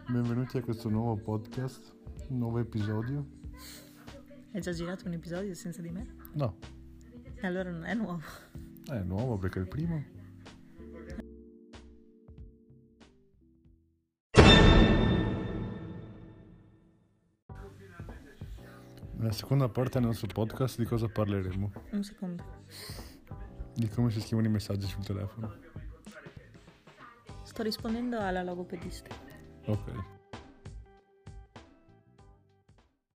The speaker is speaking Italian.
Benvenuti a questo nuovo podcast, un nuovo episodio. Hai già girato un episodio senza di me? No, E allora non è nuovo. è nuovo perché è il primo. Nella seconda parte del nostro podcast di cosa parleremo? Un secondo. Di come si scrivono i messaggi sul telefono. Sto rispondendo alla logopedista. Ok.